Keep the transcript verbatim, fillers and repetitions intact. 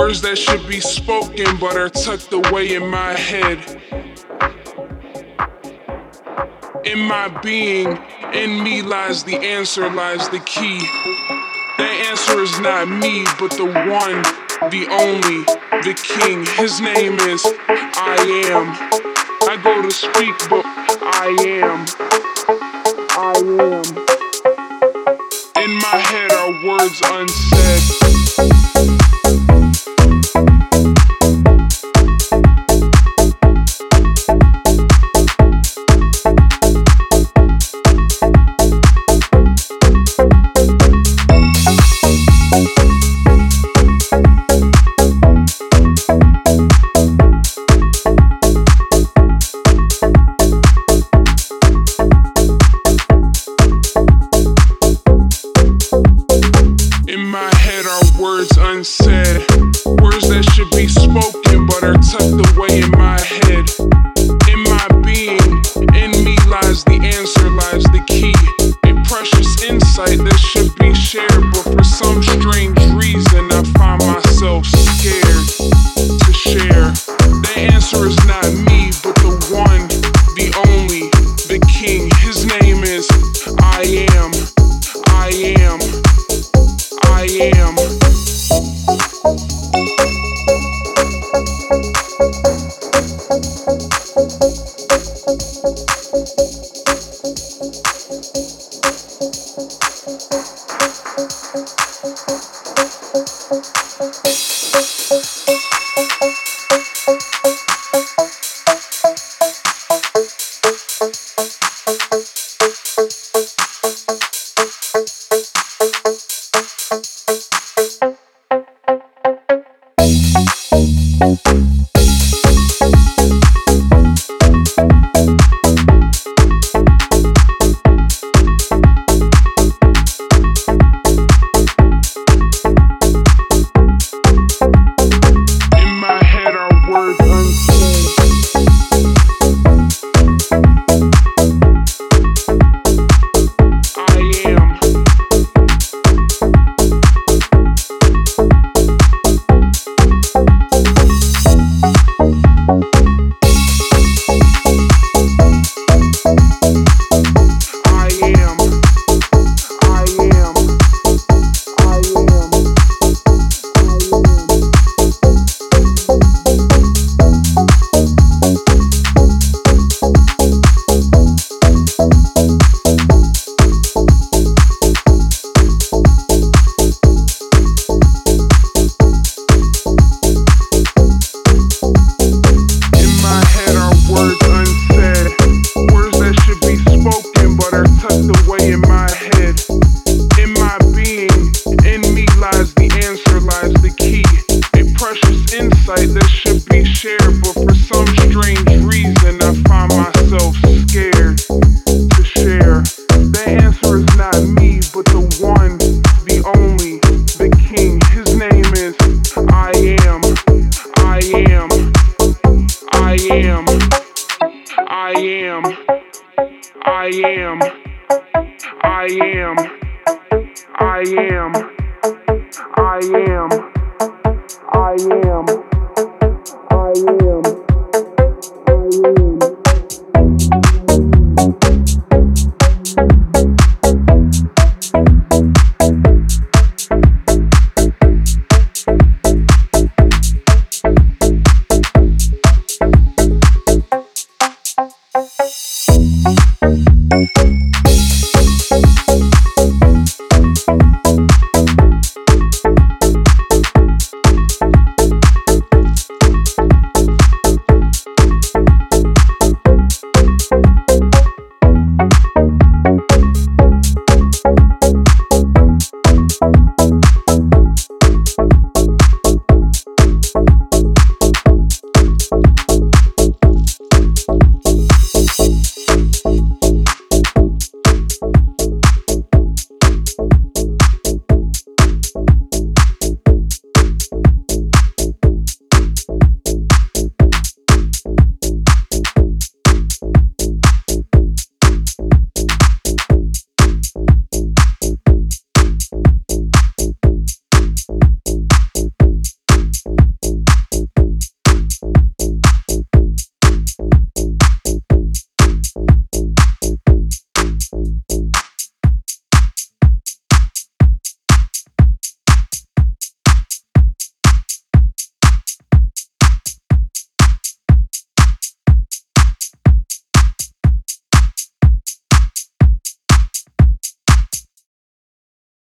Words that should be spoken but are tucked away in my head. In my being, in me lies the answer, lies the key. That answer is not me, but the one, the only, the king. His name is I am. I go to speak, but I am. I am. In my head are words unsaid. Words unsaid, words that should be spoken but are tucked away in my head. In my being, in me lies the answer, lies the key. A precious insight that should be shared, but for some strange reason I find myself scared to share. The answer is not me, but the one, the only, the king. His name is I am. I am. I am. That should be shared, but for some strange reason I find myself scared to share. The answer is not me, but the one, the only, the king. His name is I am. I am. I am. I am. I am. I am. I am. I am. I am.